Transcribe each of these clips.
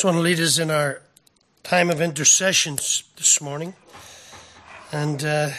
just want to lead us in our time of intercessions this morning. And to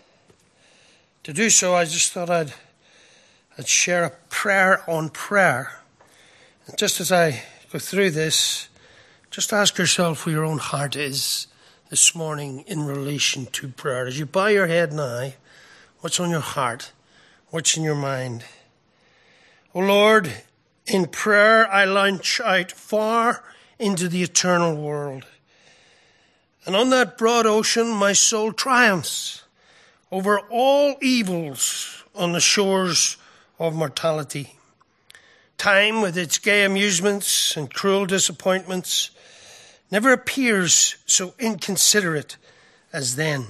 do so, I just thought I'd share a prayer on prayer. And just as I go through this, just ask yourself where your own heart is this morning in relation to prayer. As you bow your head now, what's on your heart? What's in your mind? O Lord, in prayer I launch out far into the eternal world. And on that broad ocean my soul triumphs over all evils on the shores of mortality. Time, with its gay amusements and cruel disappointments, never appears so inconsiderate as then.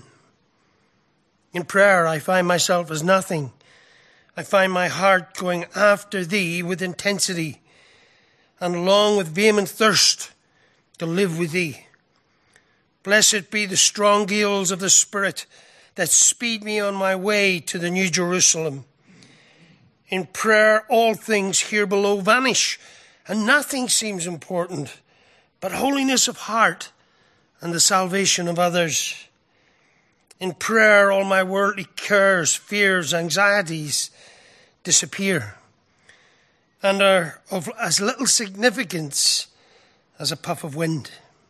In prayer I find myself as nothing. I find my heart going after thee with intensity, and long with vehement thirst to live with thee. Blessed be the strong gales of the Spirit that speed me on my way to the New Jerusalem. In prayer all things here below vanish, and nothing seems important but holiness of heart and the salvation of others. In prayer all my worldly cares, fears, anxieties disappear and are of as little significance as a puff of wind.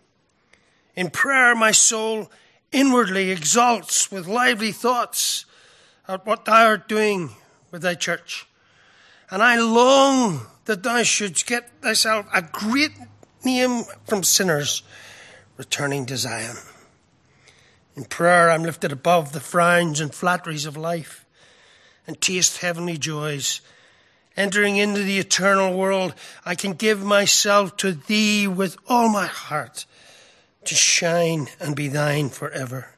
In prayer my soul inwardly exalts with lively thoughts at what thou art doing with thy church. And I long that thou shouldst get thyself a great name from sinners returning to Zion. In prayer I'm lifted above the frowns and flatteries of life and taste heavenly joys. Entering into the eternal world, I can give myself to thee with all my heart to shine and be thine forever.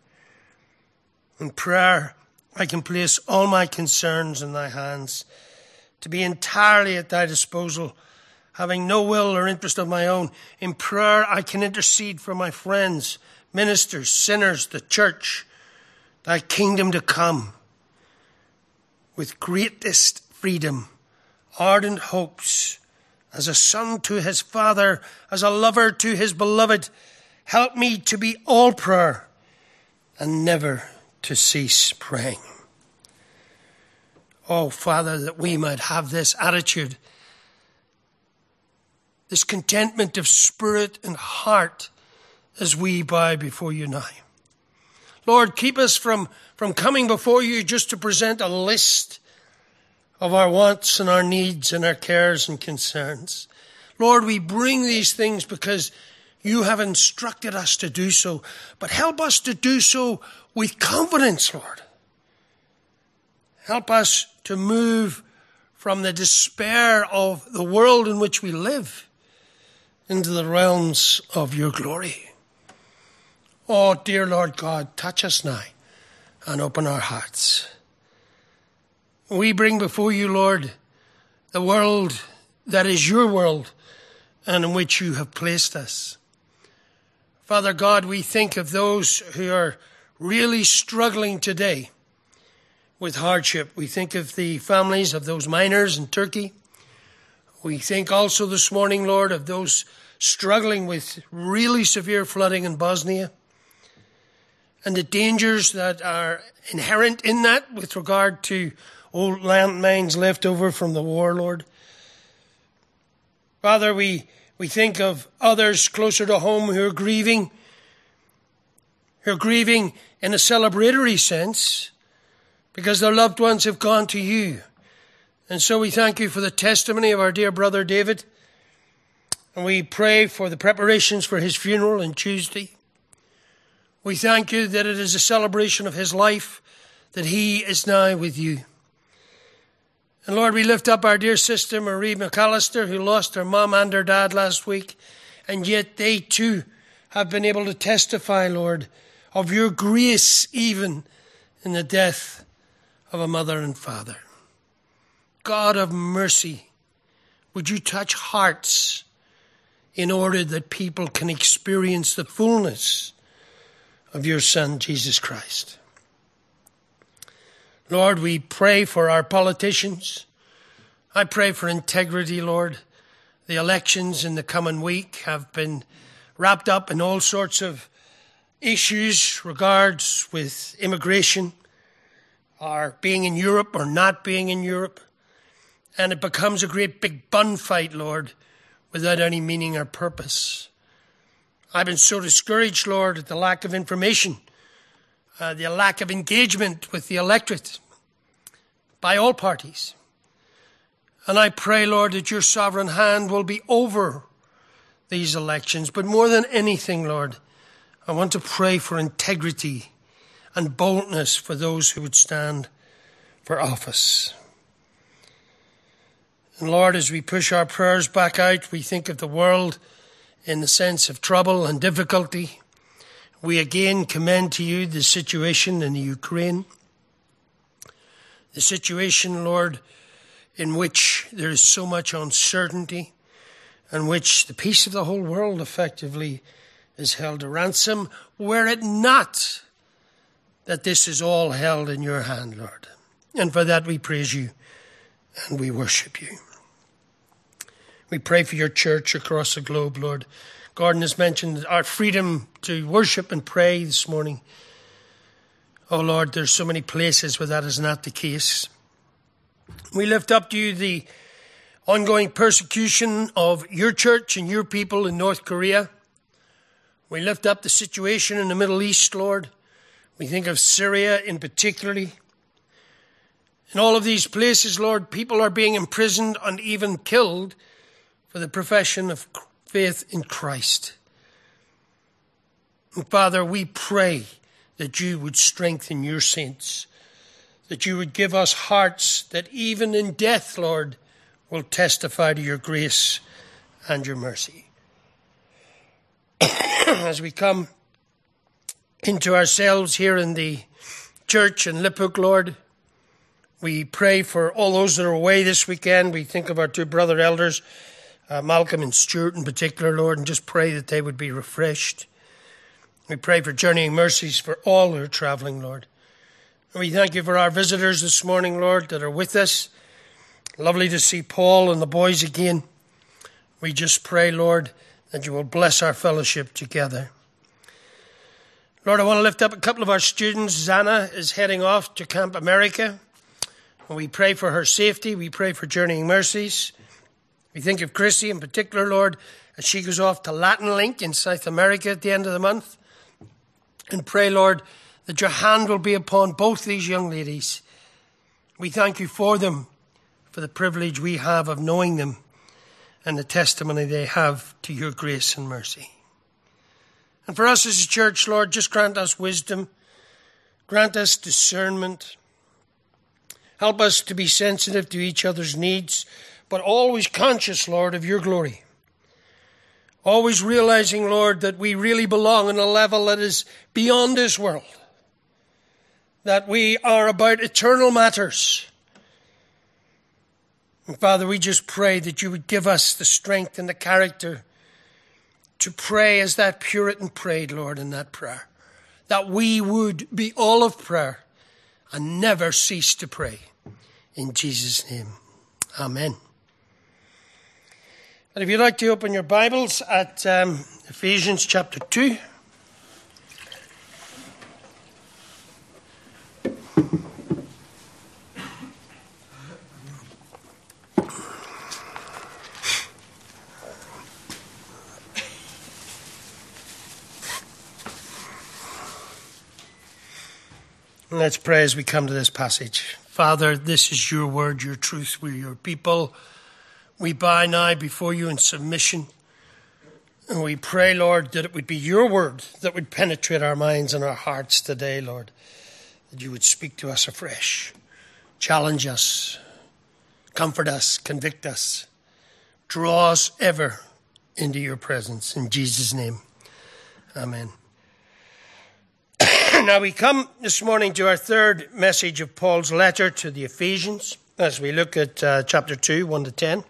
In prayer, I can place all my concerns in thy hands, to be entirely at thy disposal, having no will or interest of my own. In prayer, I can intercede for my friends, ministers, sinners, the church, thy kingdom to come. With greatest freedom, ardent hopes, as a son to his father, as a lover to his beloved, help me to be all prayer and never to cease praying. Oh, Father, that we might have this attitude, this contentment of spirit and heart as we bow before you now. Lord, keep us from coming before you just to present a list of our wants and our needs and our cares and concerns. Lord, we bring these things because you have instructed us to do so, but help us to do so with confidence, Lord. Help us to move from the despair of the world in which we live into the realms of your glory. Oh, dear Lord God, touch us now and open our hearts. We bring before you, Lord, the world that is your world and in which you have placed us. Father God, we think of those who are really struggling today with hardship. We think of the families of those miners in Turkey. We think also this morning, Lord, of those struggling with really severe flooding in Bosnia and the dangers that are inherent in that with regard to old landmines left over from the war, Lord. Father, we think of others closer to home who are grieving in a celebratory sense because their loved ones have gone to you. And so we thank you for the testimony of our dear brother David. And we pray for the preparations for his funeral on Tuesday. We thank you that it is a celebration of his life, that he is now with you. And Lord, we lift up our dear sister Marie McAllister, who lost her mum and her dad last week, and yet they too have been able to testify, Lord, of your grace even in the death of a mother and father. God of mercy, would you touch hearts in order that people can experience the fullness of your Son, Jesus Christ. Lord, we pray for our politicians. I pray for integrity, Lord, The elections in the coming week have been wrapped up in all sorts of issues regards with immigration, or being in Europe or not being in Europe. And it becomes a great big bun fight, Lord, without any meaning or purpose. I've been so discouraged, Lord, at the lack of information, the lack of engagement with the electorate by all parties. And I pray, Lord, that your sovereign hand will be over these elections. But more than anything, Lord, I want to pray for integrity and boldness for those who would stand for office. And Lord, as we push our prayers back out, we think of the world in the sense of trouble and difficulty. We again commend to you the situation in the Ukraine. The situation, Lord, in which there is so much uncertainty, in which the peace of the whole world effectively is held to ransom, were it not that this is all held in your hand, Lord. And for that we praise you and we worship you. We pray for your church across the globe, Lord. Gordon has mentioned our freedom to worship and pray this morning. Oh, Lord, there's so many places where that is not the case. We lift up to you the ongoing persecution of your church and your people in North Korea. We lift up the situation in the Middle East, Lord. We think of Syria in particularly. In all of these places, Lord, people are being imprisoned and even killed for the profession of faith in Christ. And Father, we pray that you would strengthen your saints, that you would give us hearts that even in death, Lord, will testify to your grace and your mercy. As we come into ourselves here in the church in Liphook, Lord, we pray for all those that are away this weekend. We think of our two brother elders, Malcolm and Stuart in particular, Lord, and just pray that they would be refreshed. We pray for journeying mercies for all who are traveling, Lord. And we thank you for our visitors this morning, Lord, that are with us. Lovely to see Paul and the boys again. We just pray, Lord, that you will bless our fellowship together. Lord, I want to lift up a couple of our students. Zana is heading off to Camp America. And we pray for her safety. We pray for journeying mercies. We think of Chrissy in particular, Lord, as she goes off to Latin Link in South America at the end of the month. And pray, Lord, that your hand will be upon both these young ladies. We thank you for them, for the privilege we have of knowing them and the testimony they have to your grace and mercy. And for us as a church, Lord, just grant us wisdom, grant us discernment. Help us to be sensitive to each other's needs, but always conscious, Lord, of your glory. Always realizing, Lord, that we really belong on a level that is beyond this world. That we are about eternal matters. And Father, we just pray that you would give us the strength and the character to pray as that Puritan prayed, Lord, in that prayer. That we would be all of prayer and never cease to pray. In Jesus' name, amen. And if you'd like to open your Bibles at Ephesians chapter 2. And let's pray as we come to this passage. Father, this is your word, your truth. We're your people. We bow now before you in submission. And we pray, Lord, that it would be your word that would penetrate our minds and our hearts today, Lord. That you would speak to us afresh. Challenge us. Comfort us. Convict us. Draw us ever into your presence. In Jesus' name. Amen. Now we come this morning to our third message of Paul's letter to the Ephesians as we look at chapter 2, 1 to 10.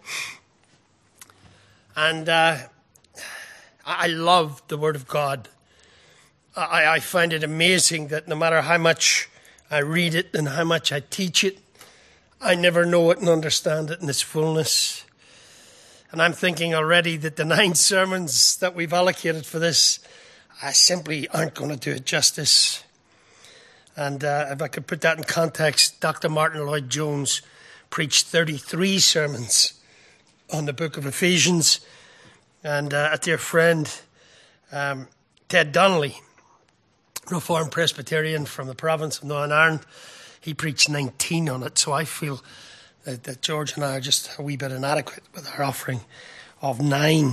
And I love the Word of God. I find it amazing that no matter how much I read it and how much I teach it, I never know it and understand it in its fullness. And I'm thinking already that the 9 sermons that we've allocated for this, I simply aren't going to do it justice. And if I could put that in context, Dr. Martin Lloyd-Jones preached 33 sermons on the book of Ephesians. And a dear friend, Ted Donnelly, Reformed Presbyterian from the province of Northern Ireland, he preached 19 on it. So I feel that George and I are just a wee bit inadequate with our offering of 9.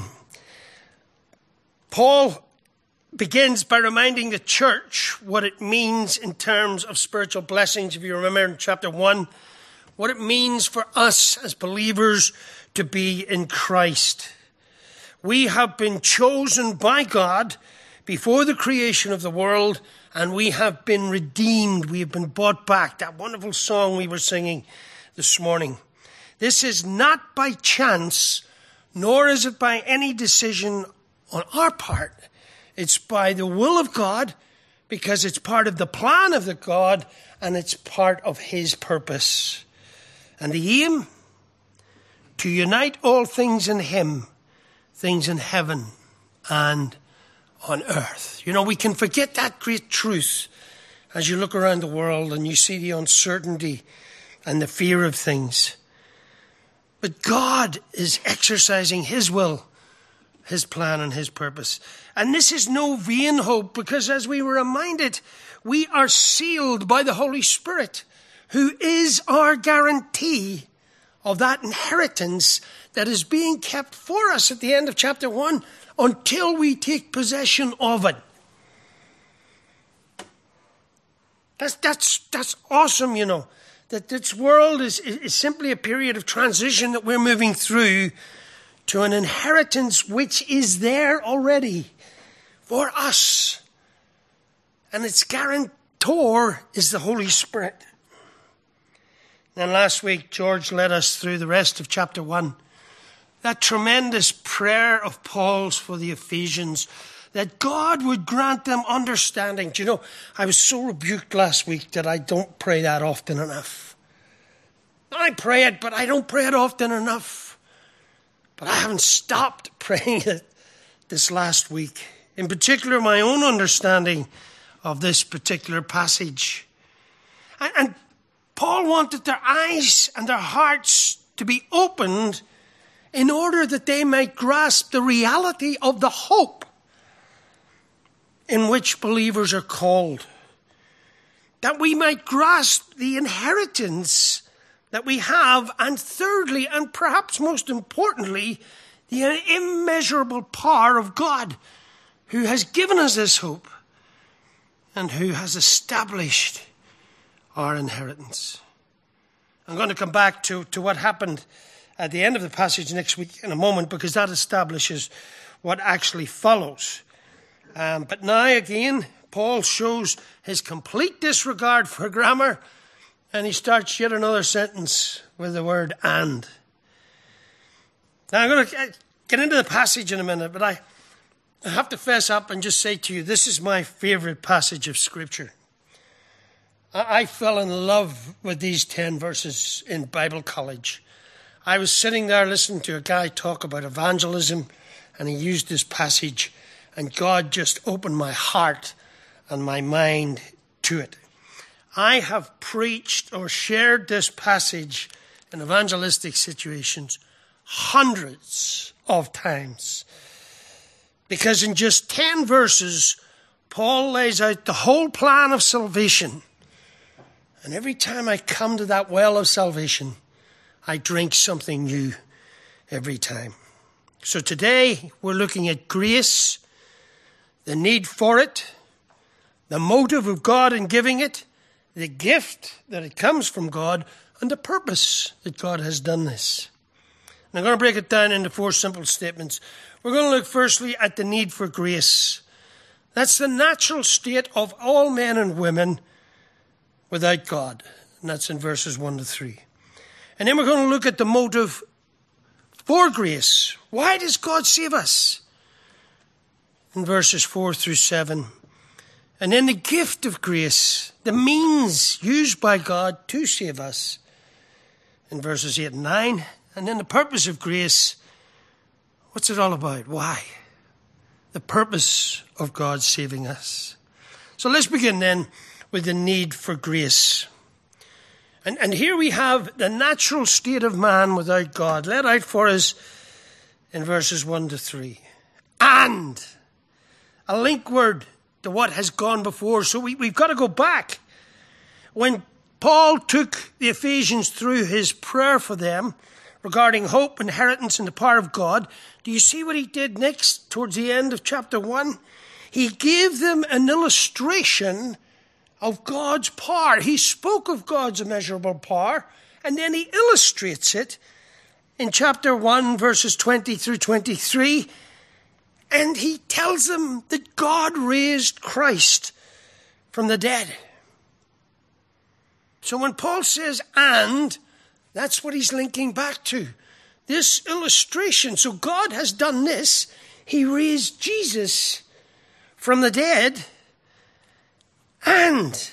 Paul begins by reminding the church what it means in terms of spiritual blessings. If you remember in chapter 1, what it means for us as believers to be in Christ. We have been chosen by God before the creation of the world, and we have been redeemed. We have been bought back. That wonderful song we were singing this morning. This is not by chance, nor is it by any decision on our part. It's by the will of God, because it's part of the plan of the God, and it's part of his purpose. And the aim? To unite all things in him, things in heaven and on earth. You know, we can forget that great truth as you look around the world and you see the uncertainty and the fear of things. But God is exercising his will, his plan and his purpose. And this is no vain hope, because as we were reminded, we are sealed by the Holy Spirit, who is our guarantee of that inheritance that is being kept for us at the end of chapter 1 until we take possession of it. That's awesome, you know, that this world is simply a period of transition that we're moving through to an inheritance which is there already for us. And its guarantor is the Holy Spirit. And last week, George led us through the rest of chapter 1. That tremendous prayer of Paul's for the Ephesians, that God would grant them understanding. Do you know, I was so rebuked last week that I don't pray that often enough. I pray it, but I don't pray it often enough. But I haven't stopped praying it this last week. In particular, my own understanding of this particular passage. And Paul wanted their eyes and their hearts to be opened in order that they might grasp the reality of the hope in which believers are called. That we might grasp the inheritance that we have, and thirdly, and perhaps most importantly, the immeasurable power of God, who has given us this hope and who has established our inheritance. I'm going to come back to what happened at the end of the passage next week in a moment, because that establishes what actually follows. But now again, Paul shows his complete disregard for grammar, and he starts yet another sentence with the word "and." Now I'm going to get into the passage in a minute, but I have to fess up and just say to you, this is my favorite passage of Scripture. I fell in love with these 10 verses in Bible college. I was sitting there listening to a guy talk about evangelism, and he used this passage, and God just opened my heart and my mind to it. I have preached or shared this passage in evangelistic situations hundreds of times, because in just 10 verses, Paul lays out the whole plan of salvation. And every time I come to that well of salvation, I drink something new every time. So today we're looking at grace, the need for it, the motive of God in giving it, the gift that it comes from God, and the purpose that God has done this. And I'm going to break it down into 4 simple statements. We're going to look firstly at the need for grace. That's the natural state of all men and women without God. And that's in verses 1 to 3. And then we're going to look at the motive for grace. Why does God save us? In verses 4 through 7. And then the gift of grace, the means used by God to save us, in verses 8 and 9. And then the purpose of grace What's it all about? Why? The purpose of God saving us. So let's begin then with the need for grace. And here we have the natural state of man without God, laid out for us in verses 1 to 3. And a link word to what has gone before. So we've got to go back. When Paul took the Ephesians through his prayer for them regarding hope, inheritance, and the power of God, do you see what he did next towards the end of chapter 1? He gave them an illustration of God's power. He spoke of God's immeasurable power, and then he illustrates it in chapter 1, verses 20 through 23. And he tells them that God raised Christ from the dead. So when Paul says, and, that's what he's linking back to. This illustration. So God has done this. He raised Jesus from the dead. And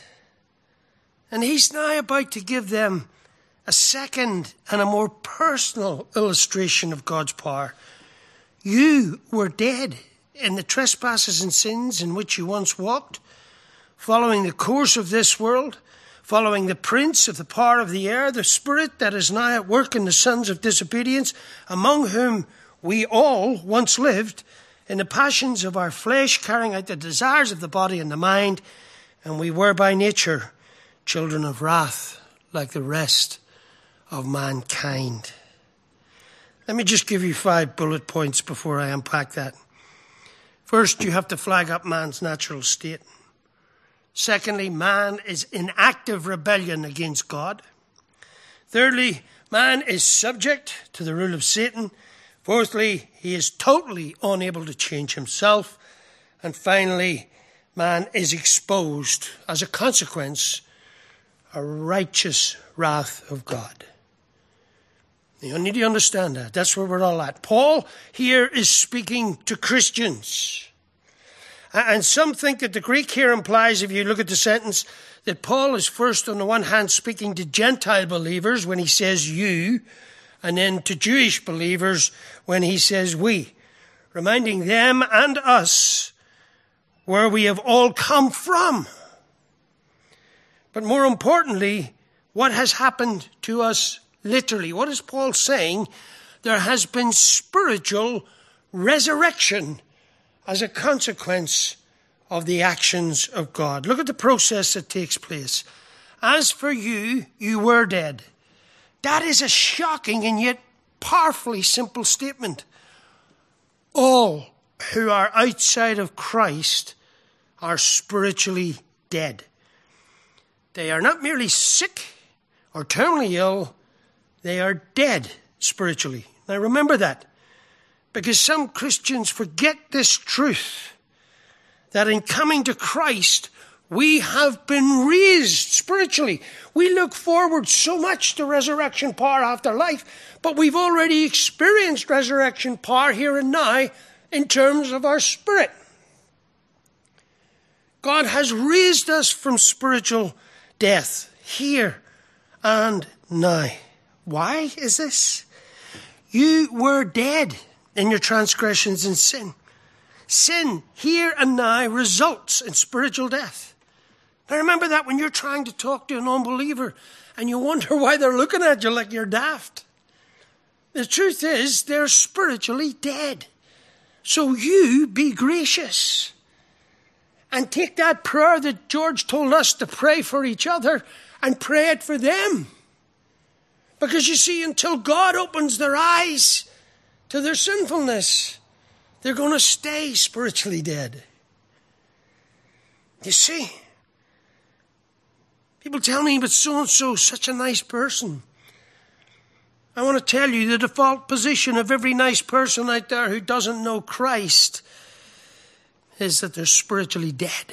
he's now about to give them a second and a more personal illustration of God's power. You were dead in the trespasses and sins in which you once walked, following the course of this world, following the prince of the power of the air, the spirit that is now at work in the sons of disobedience, among whom we all once lived in the passions of our flesh, carrying out the desires of the body and the mind, and we were by nature children of wrath, like the rest of mankind. Let me just give you 5 bullet points before I unpack that. First, you have to flag up man's natural state. Secondly, man is in active rebellion against God. Thirdly, man is subject to the rule of Satan. Fourthly, he is totally unable to change himself. And finally, man is exposed as a consequence, a righteous wrath of God. You need to understand that. That's where we're all at. Paul here is speaking to Christians. And some think that the Greek here implies, if you look at the sentence, that Paul is first on the one hand speaking to Gentile believers when he says you, and then to Jewish believers when he says we, reminding them and us where we have all come from. But more importantly, what has happened to us literally. What is Paul saying? There has been spiritual resurrection as a consequence of the actions of God. Look at the process that takes place. As for you, you were dead. That is a shocking and yet powerfully simple statement. All who are outside of Christ are spiritually dead. They are not merely sick or terminally ill, they are dead spiritually. Now remember that, because some Christians forget this truth, that in coming to Christ, we have been raised spiritually. We look forward so much to resurrection power after life, but we've already experienced resurrection power here and now in terms of our spirit. God has raised us from spiritual death here and now. Why is this? You were dead in your transgressions and sin. Sin here and now results in spiritual death. Now remember that when you're trying to talk to an unbeliever and you wonder why they're looking at you like you're daft. The truth is they're spiritually dead. So you be gracious and take that prayer that George told us to pray for each other and pray it for them. Because you see, until God opens their eyes to their sinfulness, they're going to stay spiritually dead. You see, people tell me, but so-and-so is such a nice person. I want to tell you the default position of every nice person out there who doesn't know Christ is that they're spiritually dead.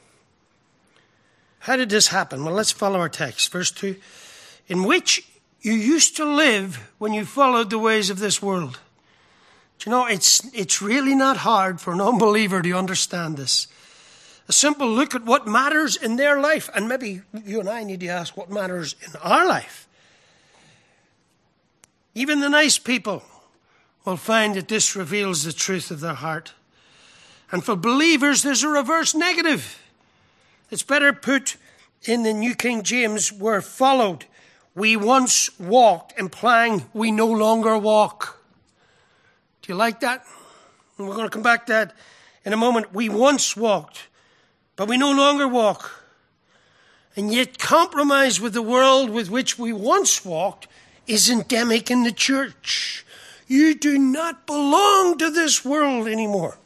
How did this happen? Well, let's follow our text. Verse 2. In which you used to live when you followed the ways of this world. Do you know, it's really not hard for an unbeliever to understand this. A simple look at what matters in their life, and maybe you and I need to ask what matters in our life. Even the nice people will find that this reveals the truth of their heart. And for believers, there's a reverse negative. It's better put in the New King James, we're followed. We once walked, implying we no longer walk. Do you like that? And we're going to come back to that in a moment. We once walked, but we no longer walk. And yet compromise with the world with which we once walked is endemic in the church. You do not belong to this world anymore.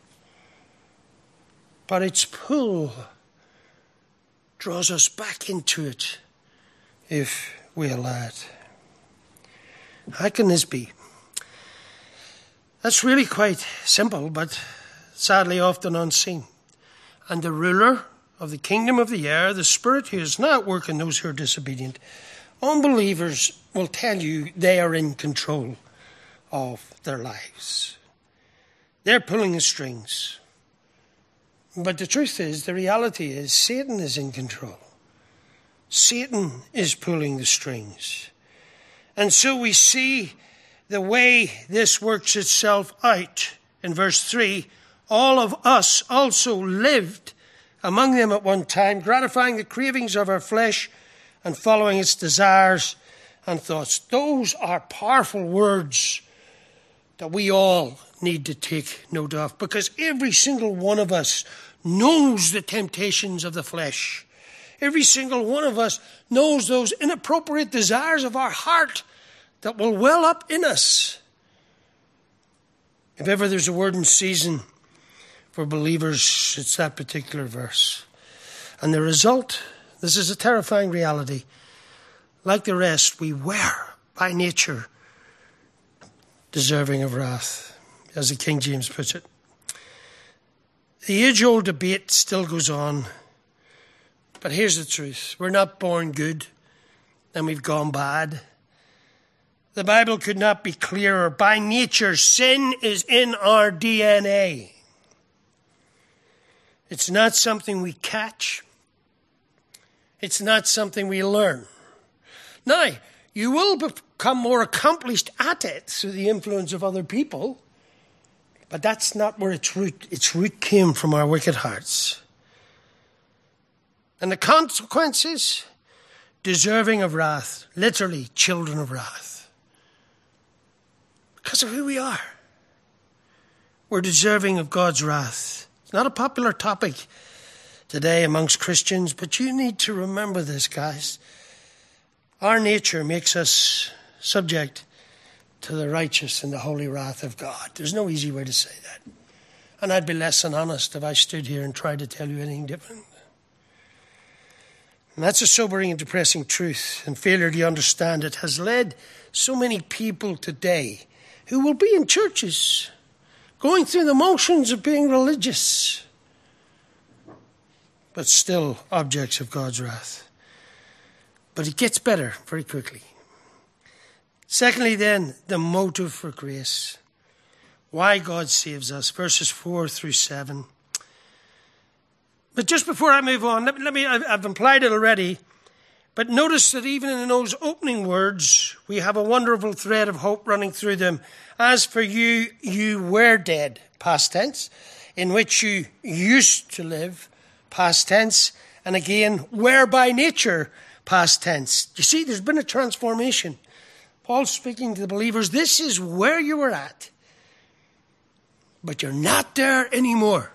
But its pull draws us back into it if we allow it. How can this be? That's really quite simple, but sadly often unseen. And the ruler of the kingdom of the air, the spirit who is now at work in those who are disobedient, unbelievers will tell you they are in control of their lives. They're pulling the strings. But the truth is, the reality is, Satan is in control. Satan is pulling the strings. And so we see the way this works itself out. In verse 3, all of us also lived among them at one time, gratifying the cravings of our flesh and following its desires and thoughts. Those are powerful words that we all need to take note of, because every single one of us knows the temptations of the flesh. Every single one of us knows those inappropriate desires of our heart that will well up in us. If ever there's a word in season for believers, it's that particular verse. And the result, this is a terrifying reality. Like the rest, we were, by nature, deserving of wrath, as the King James puts it. The age-old debate still goes on. But here's the truth. We're not born good, and we've gone bad. The Bible could not be clearer. By nature, sin is in our DNA. It's not something we catch. It's not something we learn. Now, you will become more accomplished at it through the influence of other people, but that's not where its root came from our wicked hearts. And the consequences, deserving of wrath, literally children of wrath. Because of who we are. We're deserving of God's wrath. It's not a popular topic today amongst Christians, but you need to remember this, guys. Our nature makes us subject to the righteous and the holy wrath of God. There's no easy way to say that. And I'd be less than honest if I stood here and tried to tell you anything different. And that's a sobering and depressing truth, and failure to understand it has led so many people today who will be in churches, going through the motions of being religious, but still objects of God's wrath. But it gets better very quickly. Secondly, then, the motive for grace. Why God saves us, verses 4 through 7. But just before I move on, I've implied it already, but notice that even in those opening words, we have a wonderful thread of hope running through them. As for you, you were dead, past tense, in which you used to live, past tense, and again, were by nature, past tense. You see, there's been a transformation. Paul's speaking to the believers, this is where you were at, but you're not there anymore.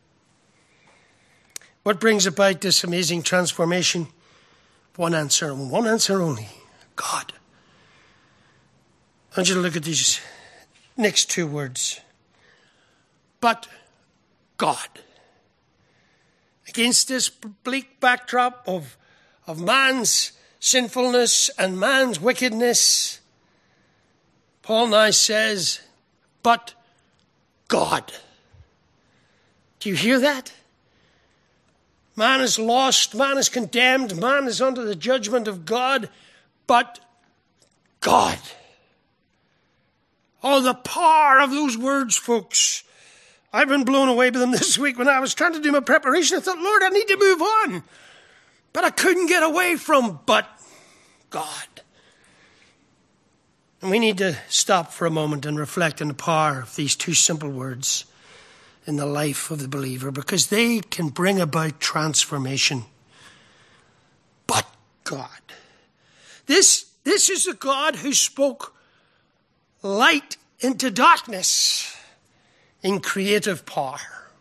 What brings about this amazing transformation? One answer, and one answer only. God. I want you to look at these next two words. But God. Against this bleak backdrop of man's sinfulness and man's wickedness, Paul now says, but God. Do you hear that? Man is lost, man is condemned, man is under the judgment of God, but God. Oh, the power of those words, folks. I've been blown away by them this week when I was trying to do my preparation. I thought, Lord, I need to move on. But I couldn't get away from but God. And we need to stop for a moment and reflect on the power of these two simple words in the life of the believer, because they can bring about transformation. But God. This is a God who spoke light into darkness in creative power.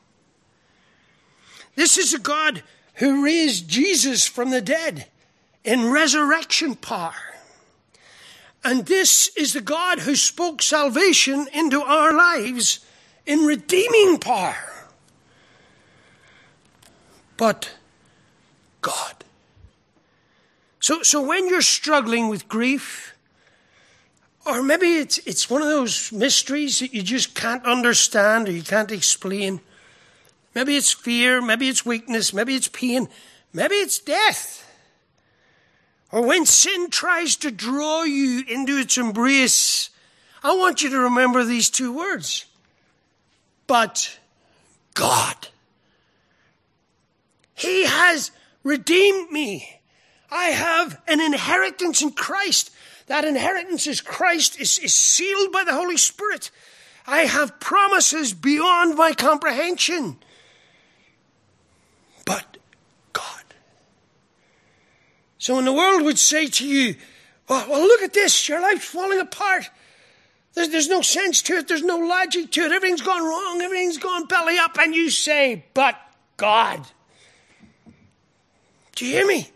This is a God who raised Jesus from the dead in resurrection power. And this is the God who spoke salvation into our lives in redeeming power. But God. So when you're struggling with grief, or maybe it's one of those mysteries that you just can't understand or you can't explain. Maybe it's fear, maybe it's weakness, maybe it's pain, maybe it's death. Or when sin tries to draw you into its embrace, I want you to remember these two words. But God. He has redeemed me. I have an inheritance in Christ. That inheritance is Christ is sealed by the Holy Spirit. I have promises beyond my comprehension. But God. So when the world would say to you, well, look at this, your life's falling apart. There's no sense to it. There's no logic to it. Everything's gone wrong. Everything's gone belly up. And you say, but God. Do you hear me?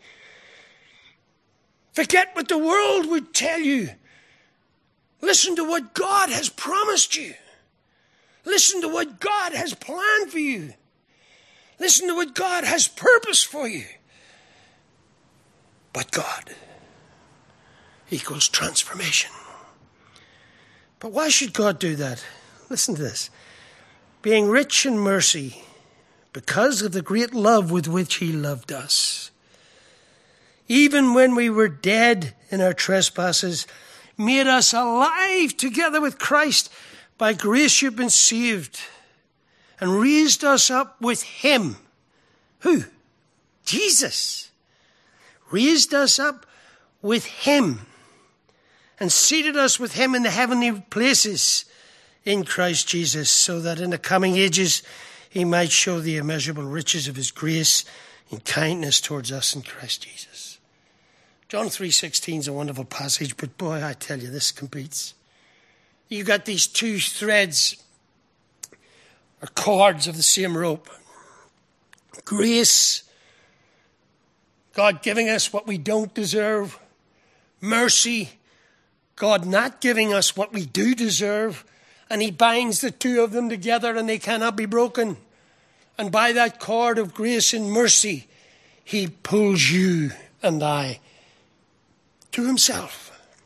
Forget what the world would tell you. Listen to what God has promised you. Listen to what God has planned for you. Listen to what God has purpose for you. But God equals transformation. But why should God do that? Listen to this. Being rich in mercy, because of the great love with which he loved us. Even when we were dead in our trespasses, made us alive together with Christ. By grace you've been saved. And raised us up with him. Who? Jesus. Raised us up with him. And seated us with him in the heavenly places in Christ Jesus, so that in the coming ages he might show the immeasurable riches of his grace and kindness towards us in Christ Jesus. John 3:16 is a wonderful passage, but boy, I tell you, this competes. You've got these two threads or cords of the same rope. Grace, God giving us what we don't deserve. Mercy, God not giving us what we do deserve. And he binds the two of them together and they cannot be broken. And by that cord of grace and mercy, he pulls you and I to himself.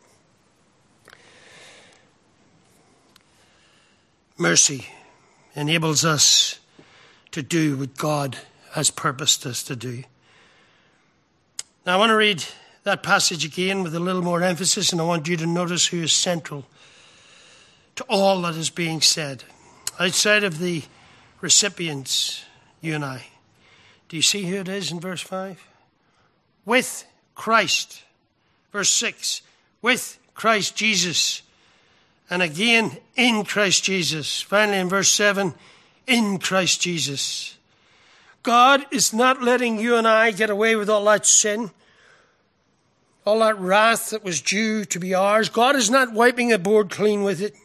Mercy enables us to do what God has purposed us to do. Now I want to read that passage again with a little more emphasis, and I want you to notice who is central to all that is being said. Outside of the recipients, you and I. Do you see who it is in verse 5? With Christ. Verse 6. With Christ Jesus. And again, in Christ Jesus. Finally, in verse 7, in Christ Jesus. God is not letting you and I get away with all that sin, all that wrath that was due to be ours. God is not wiping the board clean with it.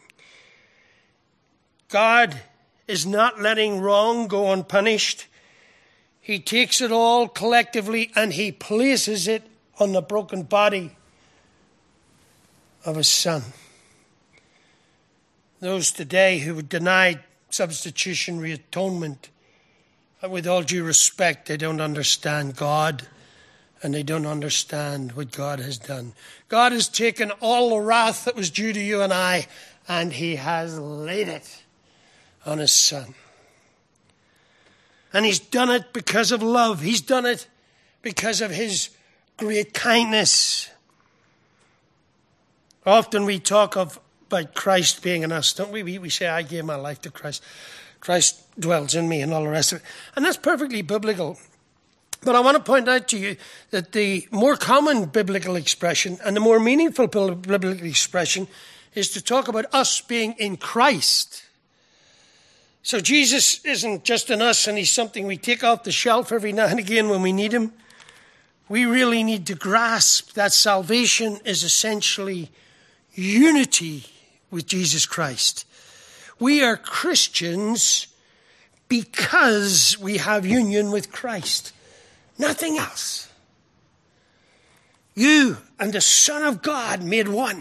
God is not letting wrong go unpunished. He takes it all collectively and he places it on the broken body of his Son. Those today who would deny substitutionary atonement, with all due respect, they don't understand God and they don't understand what God has done. God has taken all the wrath that was due to you and I, and he has laid it on his Son. And he's done it because of love. He's done it because of his great kindness. Often we talk about Christ being in us, don't we? We say, I gave my life to Christ. Christ dwells in me and all the rest of it. And that's perfectly biblical. But I want to point out to you that the more common biblical expression and the more meaningful biblical expression is to talk about us being in Christ. So Jesus isn't just in us and he's something we take off the shelf every now and again when we need him. We really need to grasp that salvation is essentially unity with Jesus Christ. We are Christians because we have union with Christ. Nothing else. You and the Son of God made one.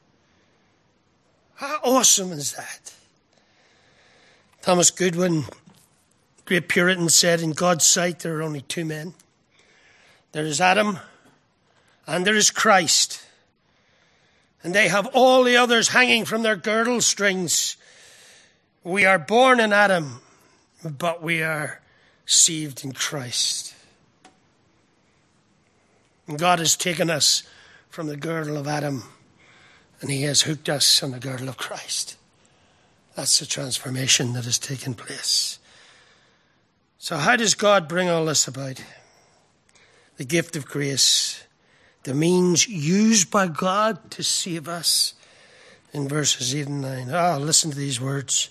How awesome is that? Thomas Goodwin, great Puritan, said, in God's sight there are only two men. There is Adam and there is Christ. And they have all the others hanging from their girdle strings. We are born in Adam, but we are saved in Christ. And God has taken us from the girdle of Adam and he has hooked us on the girdle of Christ. That's the transformation that has taken place. So how does God bring all this about? The gift of grace, the means used by God to save us in verses 8 and 9. Listen to these words.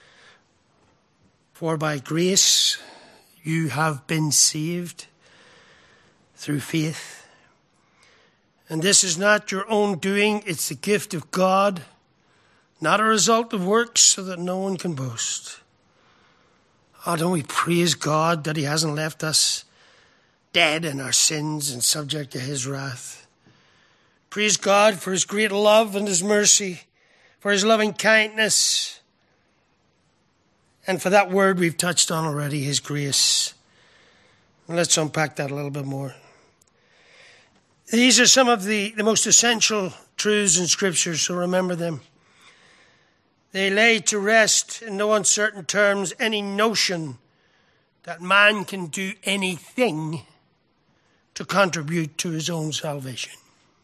For by grace you have been saved through faith. And this is not your own doing, it's the gift of God, not a result of works, so that no one can boast. Don't we praise God that he hasn't left us dead in our sins and subject to his wrath. Praise God for his great love and his mercy, for his loving kindness, and for that word we've touched on already, his grace. And let's unpack that a little bit more. These are some of the most essential truths in Scripture, so remember them. They lay to rest in no uncertain terms any notion that man can do anything to contribute to his own salvation.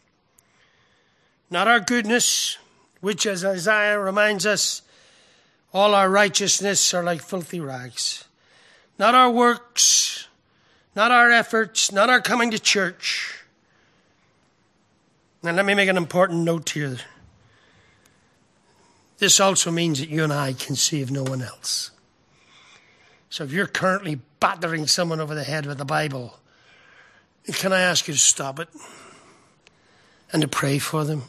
Not our goodness, which, as Isaiah reminds us, all our righteousness are like filthy rags. Not our works, not our efforts, not our coming to church. Now let me make an important note here. This also means that you and I can save no one else. So if you're currently battering someone over the head with the Bible, can I ask you to stop it and to pray for them?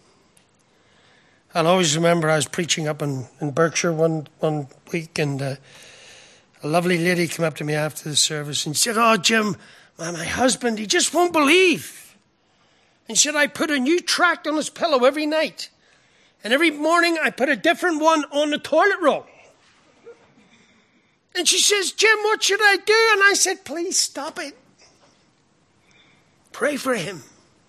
I'll always remember I was preaching up in Berkshire one week, and a lovely lady came up to me after the service and said, "Oh, Jim, my husband, he just won't believe." And she said, "I put a new tract on his pillow every night. And every morning I put a different one on the toilet roll." And she says, "Jim, what should I do?" And I said, "Please stop it. Pray for him.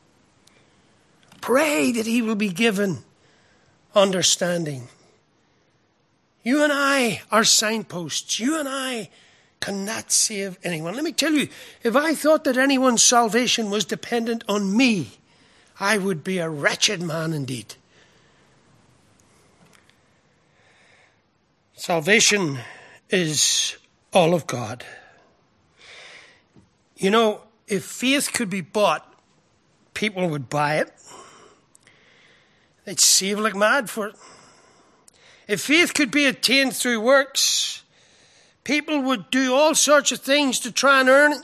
Pray that he will be given understanding." You and I are signposts. You and I cannot save anyone. Let me tell you, if I thought that anyone's salvation was dependent on me, I would be a wretched man indeed. Salvation is all of God. You know, if faith could be bought, people would buy it. They'd save like mad for it. If faith could be attained through works, people would do all sorts of things to try and earn it.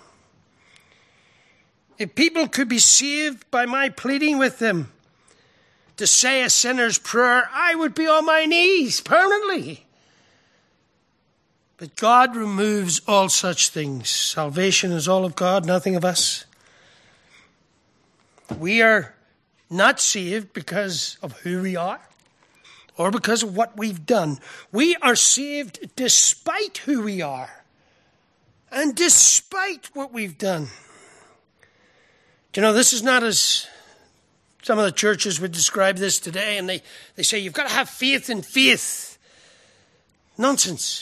If people could be saved by my pleading with them to say a sinner's prayer, I would be on my knees permanently. But God removes all such things. Salvation is all of God, nothing of us. We are not saved because of who we are or because of what we've done. We are saved despite who we are and despite what we've done. Do you know, this is not as some of the churches would describe this today, and they say you've got to have faith in faith. Nonsense.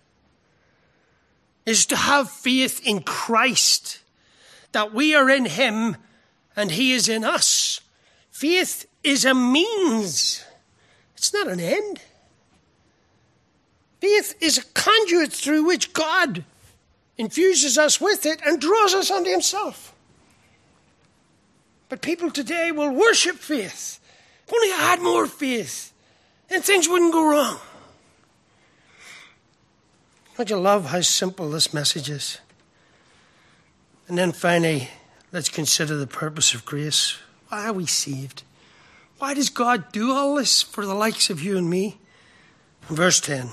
Is to have faith in Christ, that we are in him and he is in us. Faith is a means. It's not an end. Faith is a conduit through which God infuses us with it, and draws us unto himself. But people today will worship faith. If only I had more faith, then things wouldn't go wrong. Don't you love how simple this message is? And then finally, let's consider the purpose of grace. Why are we saved? Why does God do all this for the likes of you and me? Verse 10.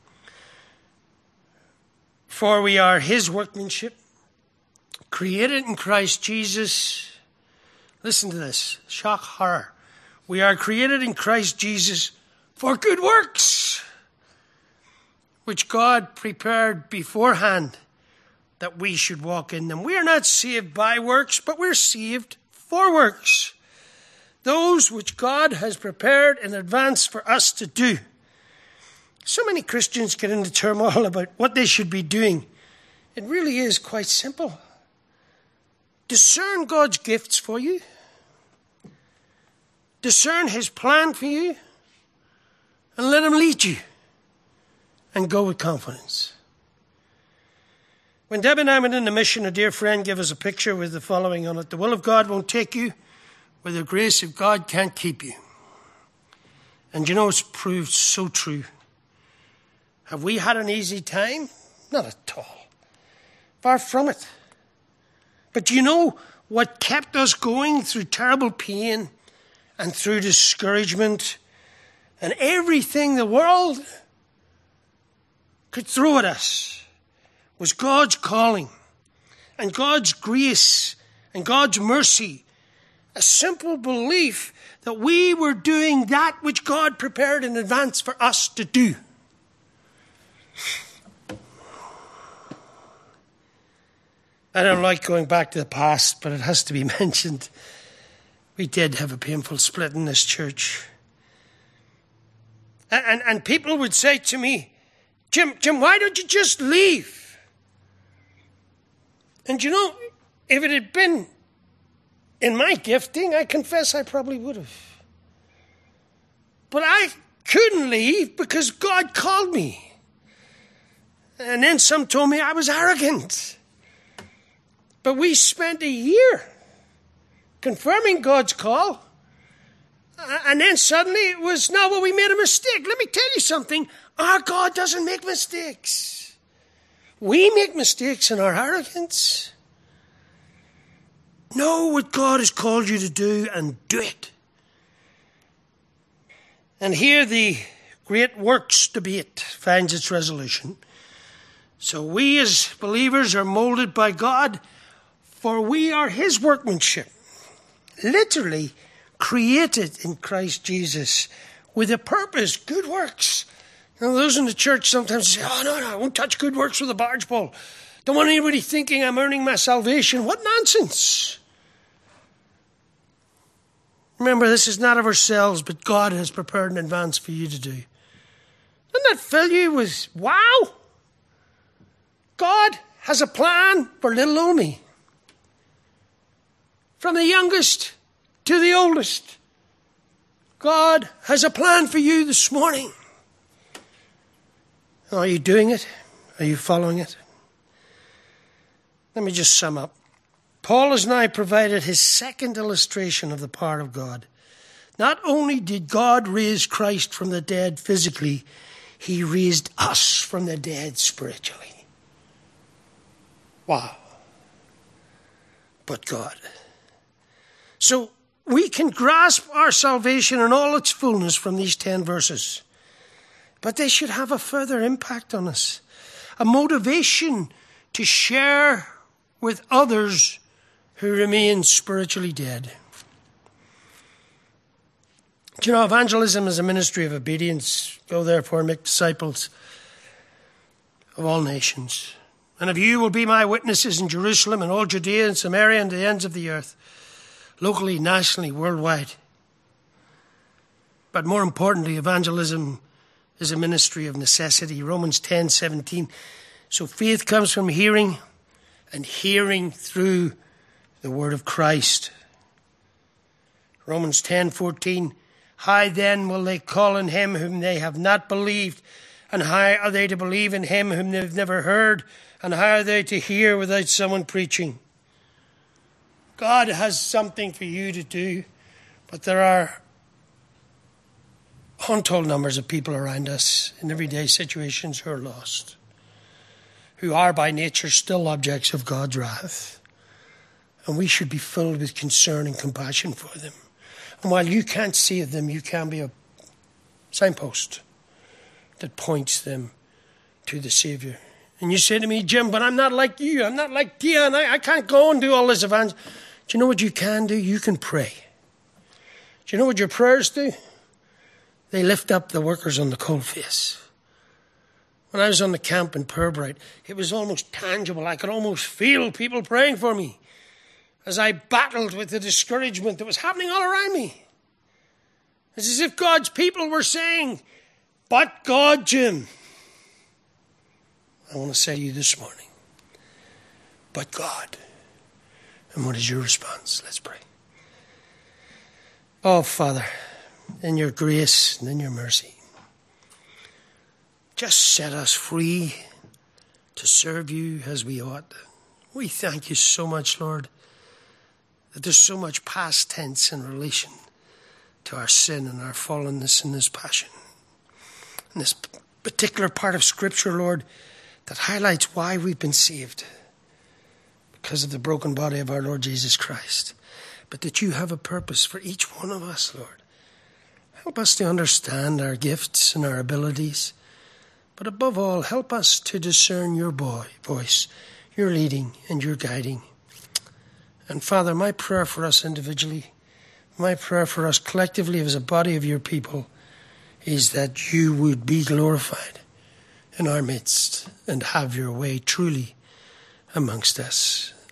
For we are his workmanship, created in Christ Jesus. Listen to this. Shock horror. We are created in Christ Jesus for good works, which God prepared beforehand that we should walk in them. We are not saved by works, but we're saved for works. Those which God has prepared in advance for us to do. So many Christians get into turmoil about what they should be doing. It really is quite simple. Discern God's gifts for you. Discern his plan for you. And let him lead you. And go with confidence. When Deb and I went into mission, a dear friend gave us a picture with the following on it. The will of God won't take you where the grace of God can't keep you. And you know, it's proved so true. Have we had an easy time? Not at all. Far from it. But do you know what kept us going through terrible pain and through discouragement and everything the world could throw at us was God's calling and God's grace and God's mercy. A simple belief that we were doing that which God prepared in advance for us to do. I don't like going back to the past, but it has to be mentioned. We did have a painful split in this church. And people would say to me, Jim, why don't you just leave? And you know, if it had been in my gifting, I confess I probably would have. But I couldn't leave because God called me. And then some told me I was arrogant. But we spent a year confirming God's call. And then suddenly it was, no, well, we made a mistake. Let me tell you something. Our God doesn't make mistakes. We make mistakes in our arrogance. Know what God has called you to do and do it. And here the great works debate finds its resolution. So we as believers are molded by God, for we are his workmanship, literally created in Christ Jesus with a purpose, good works. Now, those in the church sometimes say, oh, no, I won't touch good works with a barge pole. Don't want anybody thinking I'm earning my salvation. What nonsense. Remember, this is not of ourselves, but God has prepared in advance for you to do. Doesn't that fill you with, wow? God has a plan for little old me. From the youngest to the oldest. God has a plan for you this morning. Are you doing it? Are you following it? Let me just sum up. Paul has now provided his second illustration of the power of God. Not only did God raise Christ from the dead physically, he raised us from the dead spiritually. Wow. But God. So we can grasp our salvation in all its fullness from these 10 verses. But they should have a further impact on us. A motivation to share with others who remain spiritually dead. Do you know, evangelism is a ministry of obedience. Go therefore and make disciples of all nations. And of you will be my witnesses in Jerusalem and all Judea and Samaria and the ends of the earth. Locally, nationally, worldwide. But more importantly, evangelism is a ministry of necessity. Romans 10:17. So faith comes from hearing, and hearing through the word of Christ. Romans 10:14. How then will they call on him whom they have not believed? And how are they to believe in him whom they've never heard? And how are they to hear without someone preaching? God has something for you to do, but there are untold numbers of people around us in everyday situations who are lost, who are by nature still objects of God's wrath. And we should be filled with concern and compassion for them. And while you can't save them, you can be a signpost that points them to the Saviour. And you say to me, Jim, but I'm not like you. I'm not like Dion. I can't go and do all this evangelism. Do you know what you can do? You can pray. Do you know what your prayers do? They lift up the workers on the coalface. When I was on the camp in Pirbright, it was almost tangible. I could almost feel people praying for me as I battled with the discouragement that was happening all around me. It's as if God's people were saying, but God, Jim. I want to say to you this morning, but God. And what is your response? Let's pray. Oh, Father, in your grace and in your mercy, just set us free to serve you as we ought. We thank you so much, Lord, that there's so much past tense in relation to our sin and our fallenness and this passion. And this particular part of Scripture, Lord, that highlights why we've been saved, because of the broken body of our Lord Jesus Christ. But that you have a purpose for each one of us, Lord. Help us to understand our gifts and our abilities. But above all, help us to discern your voice, your leading and your guiding. And Father, my prayer for us individually, my prayer for us collectively as a body of your people, is that you would be glorified in our midst and have your way truly amongst us.